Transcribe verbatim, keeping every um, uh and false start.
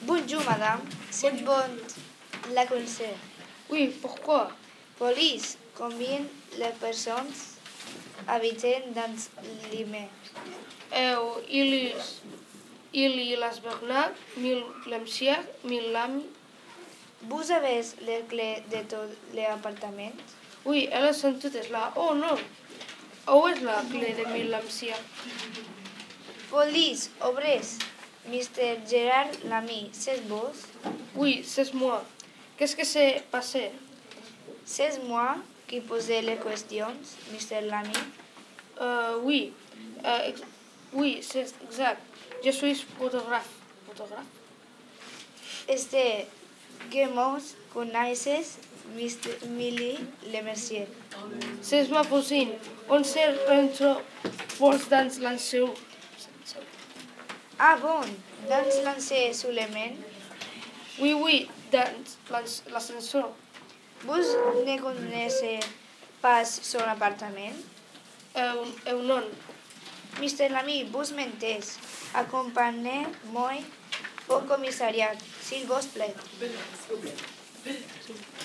Bonjour, madame. C'est bon la connaître. Oui, pourquoi? Police, combien de personnes habitent dans l'immeuble? Euh, il, is- il y Las Bernard, mille Lemsier, mille Lamy. Vous avez les clés de tot l'appartement? Oui, elles sont toutes là. Oh non, où est la clé de mille Lemsier? Police, obres. mister Gérard Lamy, c'est vous? Oui, c'est moi. Qu'est-ce que s'est passé? C'est moi qui posais les questions, mister Lamy. Euh, oui, euh, ex- oui, c'est exact. Je suis photographe. Photographe? Este que mos connaisses, mister Milly Lemercier. C'est ma voisine. On se rentre force dans l'anseau. Ah bon, dans l'ancien Suleiman, Oui, oui, dans l'as- l'ascenseur. vous ne connaissez pas son appartement? Euh, euh, non. mister Lamy, vous mentez. Accompagnez-moi au commissariat, s'il vous plaît.